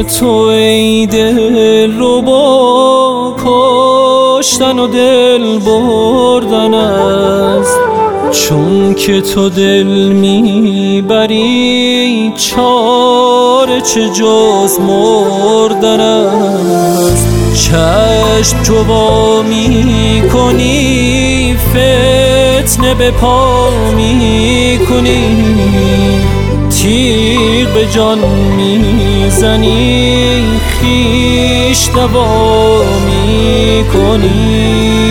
مثل تو ای دل رو با کشتن و دل بردن است، چون که تو دل میبری چاره چه جز مردن است. چشم چو وا میکنی فتنه به پا میکنی، تیغ به جان میزنی خویش دوا میکنی.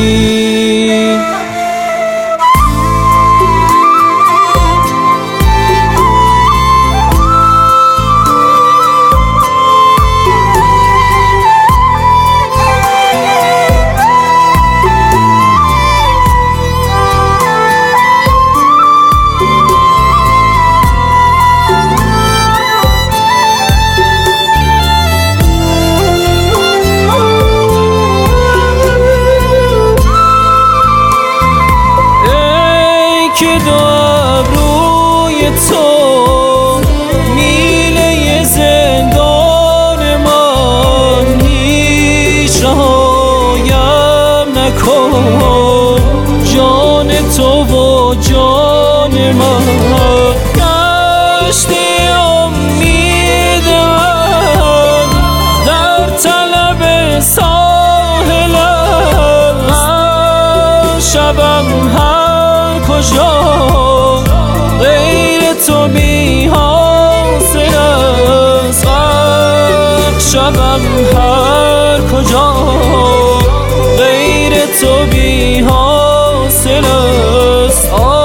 که دو ابروی تو میله زندان من، هیچ رهایم نکن جان تو و جان من. گشتی امید من در طلب ساحلم، شبم کجا غیر تو بی حاصل است، شبم هر کجا غیر تو بی حاصل است.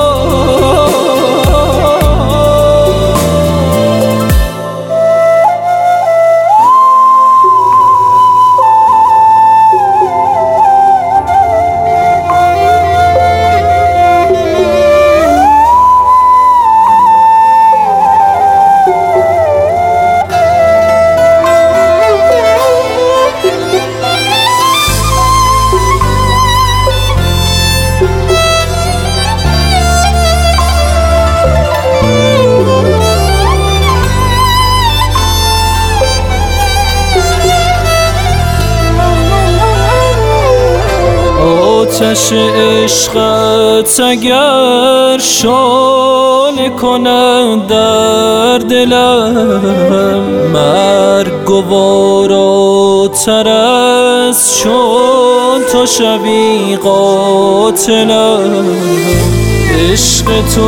آتش عشقت اگر شعله کند در دلم، مرگ گواراتر است چون تو شوی قاتلم. عشق تو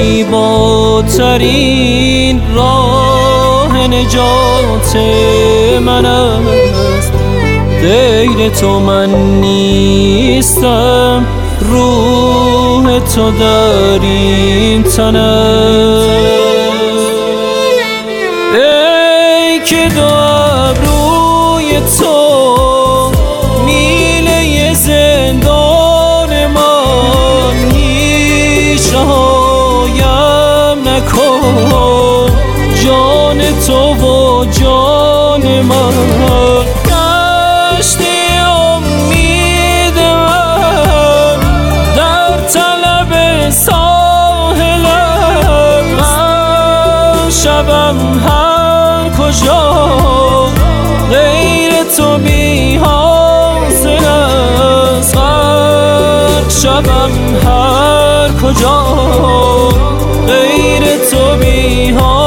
زیباترین راه نجات من است، غیر تو من نیستم، روح تو در این تن است. ای که دو ابروی تو میله زندان من، هیچ رهایم نکن جان تو و جان من. گشتی امید من در طلب ساحلم، شبم هر کجا غیر تو بی حاصل است، شبم هر کجا غیر تو بی حاصل